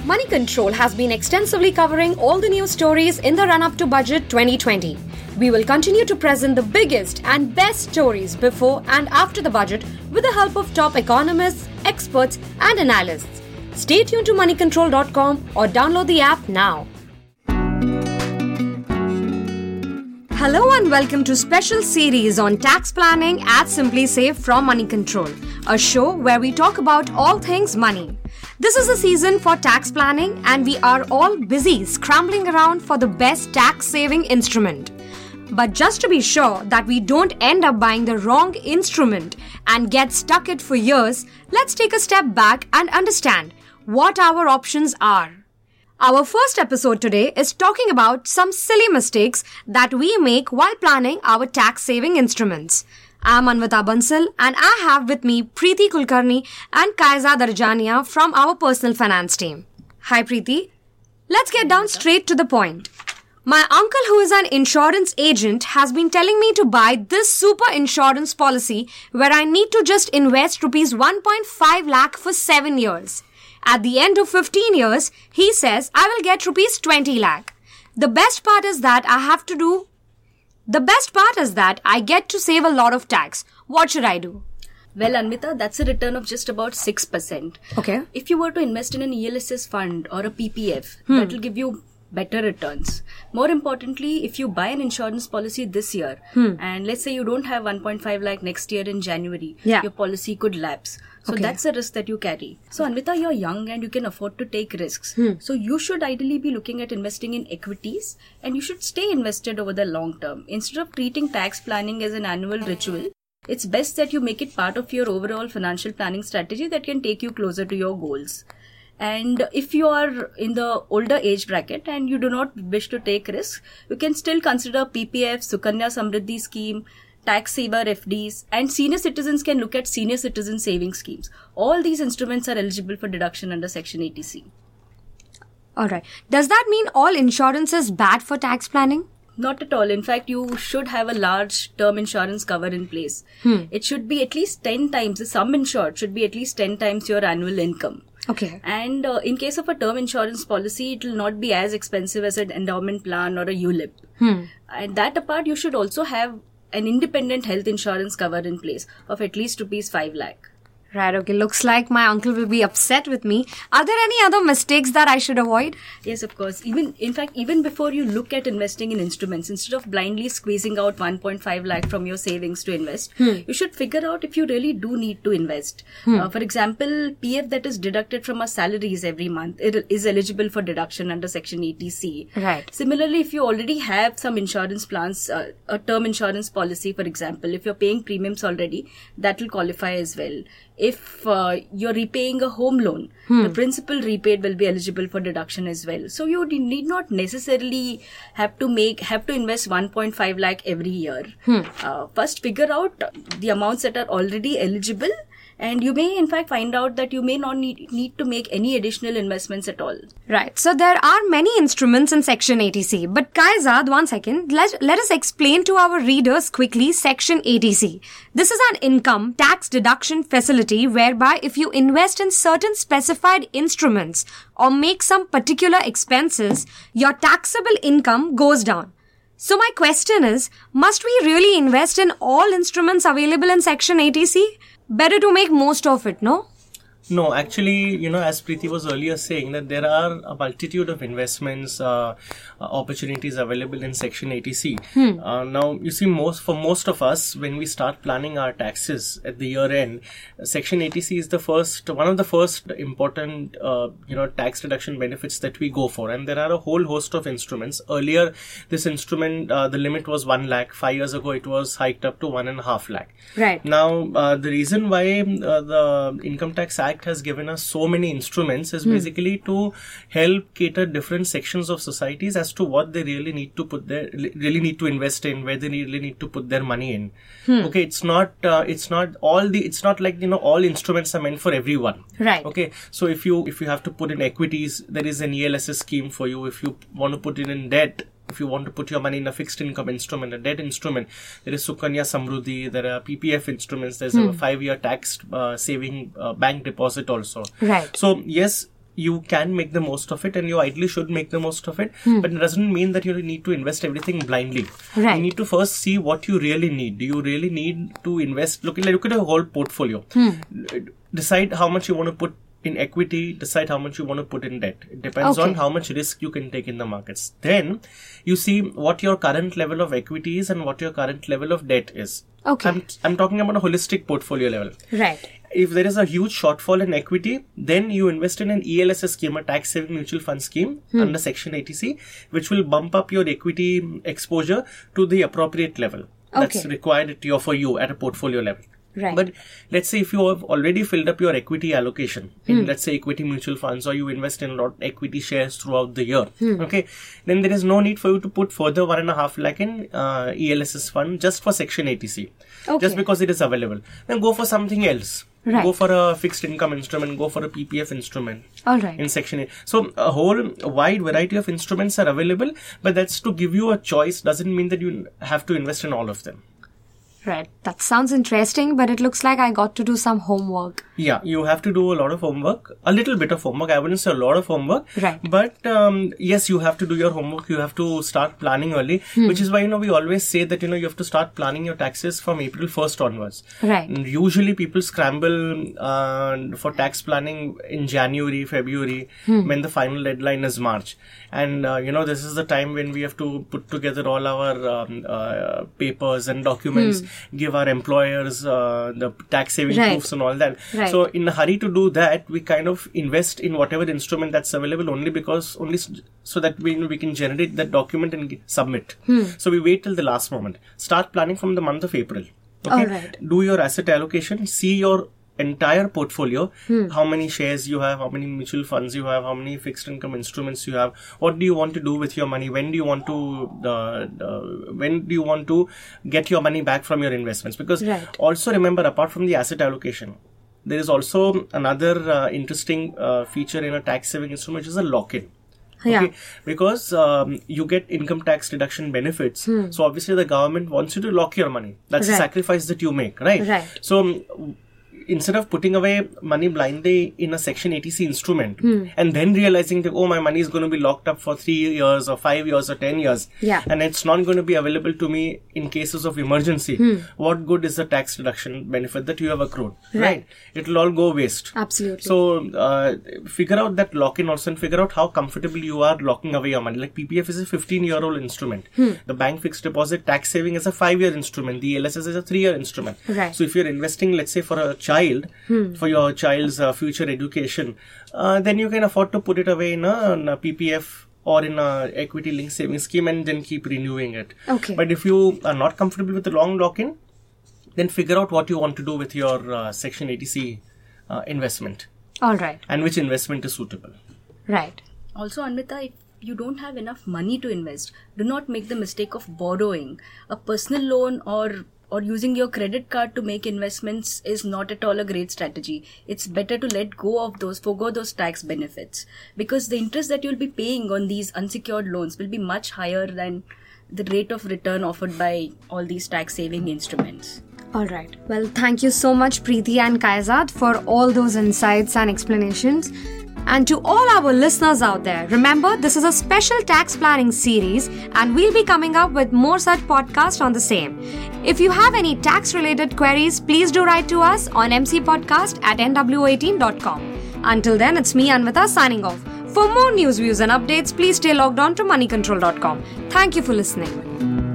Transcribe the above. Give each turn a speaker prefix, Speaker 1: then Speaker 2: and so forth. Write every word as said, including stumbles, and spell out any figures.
Speaker 1: Money Control has been extensively covering all the news stories in the run-up to Budget twenty twenty. We will continue to present the biggest and best stories before and after the budget with the help of top economists, experts and analysts. Stay tuned to money control dot com or download the app now. Hello and welcome to special series on tax planning at Simply Safe from Money Control, a show where we talk about all things money. This is the season for tax planning and we are all busy scrambling around for the best tax saving instrument. But just to be sure that we don't end up buying the wrong instrument and get stuck it for years, let's take a step back and understand what our options are. Our first episode today is talking about some silly mistakes that we make while planning our tax-saving instruments. I'm Anvita Bansal and I have with me Preeti Kulkarni and Kaiza Darjania from our personal finance team. Hi Preeti. Let's get down straight to the point. My uncle, who is an insurance agent, has been telling me to buy this super insurance policy where I need to just invest rupees one point five lakh for seven years. At the end of fifteen years, he says I will get rupees twenty lakh. The best part is that I have to do... The best part is that I get to save a lot of tax. What should I do?
Speaker 2: Well, Anvita, that's a return of just about six percent.
Speaker 1: Okay.
Speaker 2: If you were to invest in an E L S S fund or a P P F,
Speaker 1: Hmm.
Speaker 2: that will give you better returns. More importantly, if you buy an insurance policy this year,
Speaker 1: Hmm.
Speaker 2: and let's say you don't have one point five lakh next year in January,
Speaker 1: Yeah.
Speaker 2: your policy could lapse. So
Speaker 1: Okay.
Speaker 2: that's a risk that you carry. So Anvita, you're young and you can afford to take risks.
Speaker 1: Hmm.
Speaker 2: So you should ideally be looking at investing in equities and you should stay invested over the long term. Instead of treating tax planning as an annual ritual, it's best that you make it part of your overall financial planning strategy that can take you closer to your goals. And if you are in the older age bracket and you do not wish to take risks, you can still consider P P F, Sukanya Samriddhi scheme, tax saver F Ds, and senior citizens can look at senior citizen saving schemes. All these instruments are eligible for deduction under Section eighty C.
Speaker 1: Alright. Does that mean all insurance is bad for tax planning?
Speaker 2: Not at all. In fact, you should have a large term insurance cover in place.
Speaker 1: Hmm.
Speaker 2: It should be at least ten times, the sum insured should be at least ten times your annual income.
Speaker 1: Okay.
Speaker 2: And uh, in case of a term insurance policy, it will not be as expensive as an endowment plan or a U L I P.
Speaker 1: Hmm.
Speaker 2: And that apart, you should also have an independent health insurance cover in place of at least rupees five lakh.
Speaker 1: Right, okay. Looks like my uncle will be upset with me. Are there any other mistakes that I should avoid?
Speaker 2: Yes, of course. Even, in fact, even before you look at investing in instruments, instead of blindly squeezing out one point five lakh from your savings to invest,
Speaker 1: Hmm.
Speaker 2: you should figure out if you really do need to invest.
Speaker 1: Hmm.
Speaker 2: Uh, for example, P F that is deducted from our salaries every month, it is eligible for deduction under Section eighty C.
Speaker 1: Right.
Speaker 2: Similarly, if you already have some insurance plans, uh, a term insurance policy, for example, if you're paying premiums already, that will qualify as well. If uh, you're repaying a home loan,
Speaker 1: Hmm.
Speaker 2: the principal repaid will be eligible for deduction as well. So you need not necessarily have to make have to invest one point five lakh every year.
Speaker 1: Hmm.
Speaker 2: Uh, first, figure out the amounts that are already eligible, and you may in fact find out that you may not need, need to make any additional investments at all.
Speaker 1: Right. So there are many instruments in Section eighty C. But Kaizad, one second, let, let us explain to our readers quickly Section eighty C. This is an income tax deduction facility whereby if you invest in certain specified instruments or make some particular expenses, your taxable income goes down. So my question is, must we really invest in all instruments available in Section eighty C? Better to make most of it, no?
Speaker 3: No, actually, you know, as Preeti was earlier saying, that there are a multitude of investments, uh, uh, opportunities available in Section eighty C.
Speaker 1: Hmm.
Speaker 3: Uh, now, you see, most for most of us, when we start planning our taxes at the year end, Section eighty C is the first, one of the first important, uh, you know, tax deduction benefits that we go for. And there are a whole host of instruments. Earlier, this instrument, uh, the limit was one lakh. Five years ago, it was hiked up to one and a half lakh.
Speaker 1: Right.
Speaker 3: Now, uh, the reason why uh, the Income Tax Act has given us so many instruments is
Speaker 1: Hmm.
Speaker 3: basically to help cater different sections of societies as to what they really need to put their really need to invest in, where they really need to put their money in.
Speaker 1: Hmm.
Speaker 3: Okay, it's not uh, it's not all the it's not like, you know, all instruments are meant for everyone.
Speaker 1: Right.
Speaker 3: Okay, so if you if you have to put in equities, there is an E L S S scheme for you. If you want to put it in debt, if you want to put your money in a fixed income instrument, a debt instrument, there is Sukanya Samruddhi, there are P P F instruments, there's
Speaker 1: Hmm.
Speaker 3: a five-year tax uh, saving uh, bank deposit also.
Speaker 1: Right.
Speaker 3: So, yes, you can make the most of it and you ideally should make the most of it.
Speaker 1: Hmm.
Speaker 3: But it doesn't mean that you need to invest everything blindly.
Speaker 1: Right.
Speaker 3: You need to first see what you really need. Do you really need to invest? Look, look at a whole portfolio.
Speaker 1: Hmm.
Speaker 3: Decide how much you want to put in equity, decide how much you want to put in debt. It depends
Speaker 1: Okay.
Speaker 3: on how much risk you can take in the markets. Then you see what your current level of equity is and what your current level of debt is.
Speaker 1: Okay.
Speaker 3: I'm, I'm talking about a holistic portfolio level.
Speaker 1: Right.
Speaker 3: If there is a huge shortfall in equity, then you invest in an E L S S scheme, a tax saving mutual fund scheme
Speaker 1: Hmm.
Speaker 3: under Section eighty C, which will bump up your equity exposure to the appropriate level that's
Speaker 1: Okay.
Speaker 3: required to- for you at a portfolio level.
Speaker 1: Right.
Speaker 3: But let's say if you have already filled up your equity allocation in,
Speaker 1: Hmm.
Speaker 3: let's say, equity mutual funds, or you invest in a lot of equity shares throughout the year,
Speaker 1: Hmm.
Speaker 3: okay, then there is no need for you to put further one and a half lakh in uh, E L S S fund just for Section eighty C,
Speaker 1: Okay.
Speaker 3: just because it is available. Then go for something else.
Speaker 1: Right.
Speaker 3: Go for a fixed income instrument. Go for a P P F instrument.
Speaker 1: All right.
Speaker 3: In Section eight. So a whole wide variety of instruments are available, but that's to give you a choice. Doesn't mean that you have to invest in all of them.
Speaker 1: Right. That sounds interesting, but it looks like I got to do some homework.
Speaker 3: Yeah, you have to do a lot of homework, a little bit of homework. I wouldn't say a lot of homework.
Speaker 1: Right.
Speaker 3: But um, yes, you have to do your homework. You have to start planning early,
Speaker 1: Hmm.
Speaker 3: which is why, you know, we always say that, you know, you have to start planning your taxes from April first onwards.
Speaker 1: Right.
Speaker 3: And usually people scramble uh, for tax planning in January, February,
Speaker 1: Hmm.
Speaker 3: when the final deadline is March. And, uh, you know, this is the time when we have to put together all our um, uh, papers and documents, give our employers uh, the tax saving
Speaker 1: Right.
Speaker 3: proofs and all that.
Speaker 1: Right.
Speaker 3: So in a hurry to do that, we kind of invest in whatever instrument that's available only because only s- so that we we can generate that document and g- submit. So we wait till the last moment. Start planning from the month of April. Okay.
Speaker 1: All right.
Speaker 3: Do your asset allocation. See your entire portfolio.
Speaker 1: Hmm.
Speaker 3: How many shares you have, how many mutual funds you have, how many fixed income instruments you have. What do you want to do with your money? When do you want to uh, uh, when do you want to get your money back from your investments? Because
Speaker 1: Right.
Speaker 3: also remember, apart from the asset allocation, there is also another uh, interesting uh, feature in a tax saving instrument, which is a lock-in.
Speaker 1: Yeah.
Speaker 3: Because um, you get income tax deduction benefits. So obviously the government wants you to lock your money. That's
Speaker 1: Right.
Speaker 3: a sacrifice that you make, right?
Speaker 1: Right.
Speaker 3: So um, instead of putting away money blindly in a Section eighty C instrument
Speaker 1: Hmm.
Speaker 3: and then realizing that, oh, my money is going to be locked up for three years or five years or ten years,
Speaker 1: Yeah.
Speaker 3: and it's not going to be available to me in cases of emergency,
Speaker 1: Hmm.
Speaker 3: what good is the tax deduction benefit that you have accrued?
Speaker 1: Right.
Speaker 3: It'll all go waste.
Speaker 1: Absolutely.
Speaker 3: So, uh, figure out that lock-in also and figure out how comfortable you are locking away your money. Like P P F is a fifteen-year-old instrument.
Speaker 1: Hmm.
Speaker 3: The bank fixed deposit tax saving is a five-year instrument. The L S S is a three-year instrument.
Speaker 1: Right.
Speaker 3: So, if you're investing, let's say, for a child, for your child's uh, future education, uh, then you can afford to put it away in a, in a P P F or in a equity linked savings scheme and then keep renewing it.
Speaker 1: Okay.
Speaker 3: But if you are not comfortable with the long lock-in, then figure out what you want to do with your uh, Section eighty C uh, investment
Speaker 1: All right.
Speaker 3: and which investment is suitable.
Speaker 1: Right.
Speaker 2: Also, Anvita, if you don't have enough money to invest, do not make the mistake of borrowing. A personal loan or or using your credit card to make investments is not at all a great strategy. It's better to let go of those, forgo those tax benefits, because the interest that you'll be paying on these unsecured loans will be much higher than the rate of return offered by all these tax saving instruments.
Speaker 1: All right. Well, thank you so much, Preeti and Kaizad, for all those insights and explanations. And to all our listeners out there, remember this is a special tax planning series and we'll be coming up with more such podcasts on the same. If you have any tax related queries, please do write to us on m c podcast at n w eighteen dot com. Until then, it's me, Anvita, signing off. For more news, views and updates, please stay logged on to money control dot com. Thank you for listening.